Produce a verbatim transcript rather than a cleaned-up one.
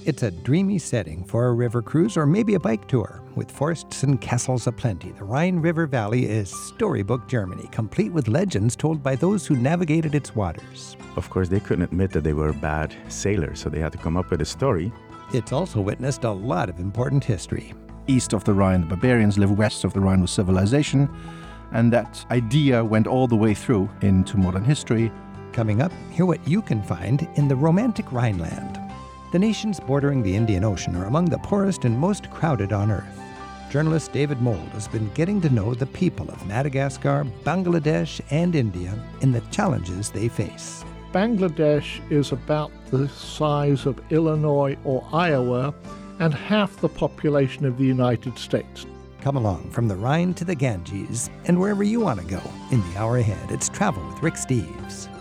It's a dreamy setting for a river cruise or maybe a bike tour. With forests and castles aplenty, the Rhine River Valley is storybook Germany, complete with legends told by those who navigated its waters. Of course, they couldn't admit that they were bad sailors, so they had to come up with a story. It's also witnessed a lot of important history. East of the Rhine, the barbarians live west of the Rhine with civilization, and that idea went all the way through into modern history. Coming up, hear what you can find in the romantic Rhineland. The nations bordering the Indian Ocean are among the poorest and most crowded on Earth. Journalist David Mould has been getting to know the people of Madagascar, Bangladesh, and India and the challenges they face. Bangladesh is about the size of Illinois or Iowa and half the population of the United States. Come along from the Rhine to the Ganges and wherever you want to go. In the hour ahead, it's Travel with Rick Steves.